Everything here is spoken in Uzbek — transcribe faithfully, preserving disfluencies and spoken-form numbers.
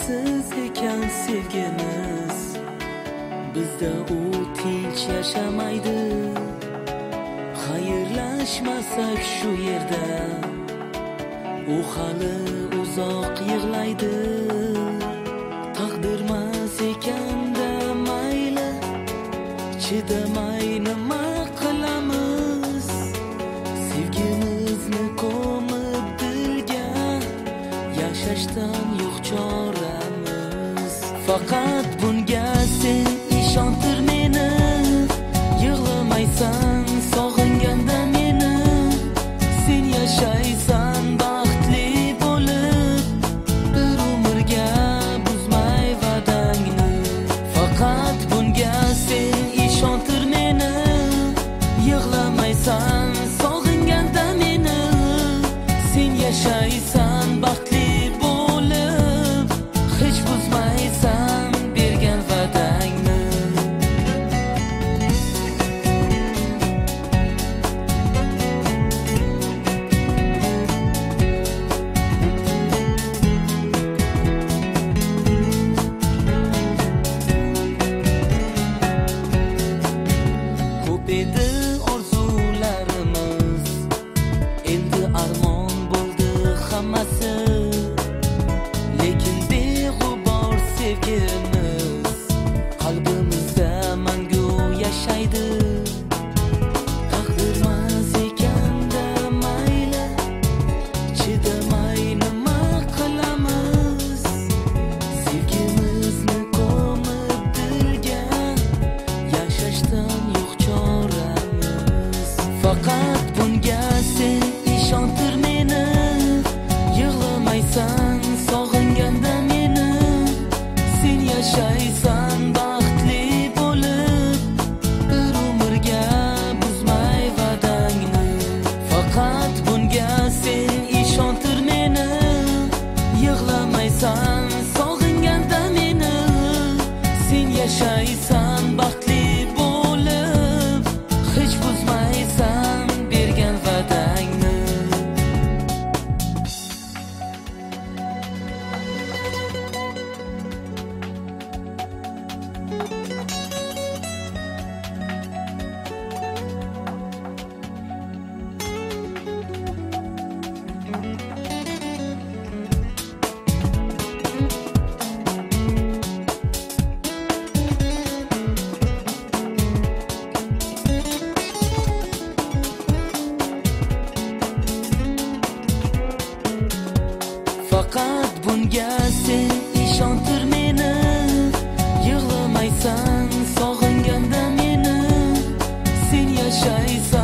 ma'nosiz ekan sevgimiz, bizda u tinch yashamaydi. Xayrlashmasak shu yerda, u hali uzoq yig'laydi. Taqdirmas ekanda mayli, chidamay nima qilamiz? Sevgimizni ko'mib dilga, yashashdan yo'q choramiz. Faqat bunga sen ishontir meni, yig'lamaysan sog'inganda meni. Sen yashaysan baxtli bo'lib, bir umrga buzmay va'dangni. Faqat bunga sen ishontir meni, yig'lamaysan sog'inganda meni. Sen yashaysan baxtli bo'lib, hech buzmaysan bergan va'dangni. Ko'p edi orzularimiz, endi armon bo'ldi hammasi. Lekin beg'ubor sevgimiz qalbimizda mangu yashaydi. Taqdirmas ekanda mayli, chidamay nima qilamiz? Sevgimizni ko'mib dilga, yashashdan yo'q choramiz. Faqat bunga sen ishontir meni, yig'lamaysan sog'inganda meni. Sen yashaysan baxtli bo'lib, bir umrga buzmay va'dangni. Faqat bunga sen ishontir meni, yig'lamaysan sog'inganda meni. Sen yashaysan baxtli bo'lib, hech buzmaysan bergan va'dangni. Faqat bunga sen ishontir meni, yig'lamaysan sog'inganda meni. Sen yashaysan